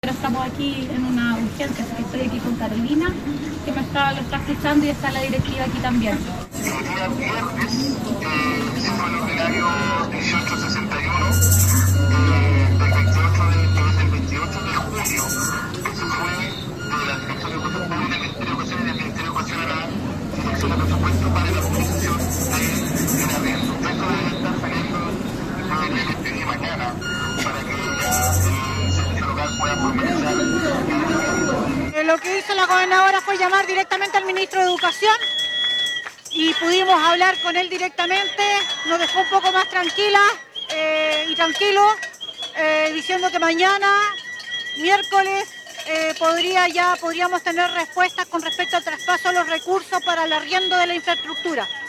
Pero estamos aquí en una urgencia, así que estoy aquí con Carolina, que lo está escuchando y está la directiva aquí también. El día viernes se fue el ordinario 1861 del 28 de junio. Eso fue de la Dirección de Cosas Públicas del Ministerio de Educación y del Ministerio de Educación a la Dirección de Presupuesto para la movilización del arriendo. Eso debe estar saliendo probablemente de mañana para que ya el servicio local pueda formalizar. Lo que hizo la gobernadora fue llamar directamente al ministro de Educación y pudimos hablar con él directamente, nos dejó un poco más tranquila y tranquilo, diciendo que mañana, miércoles, podríamos tener respuestas con respecto al traspaso de los recursos para el arriendo de la infraestructura.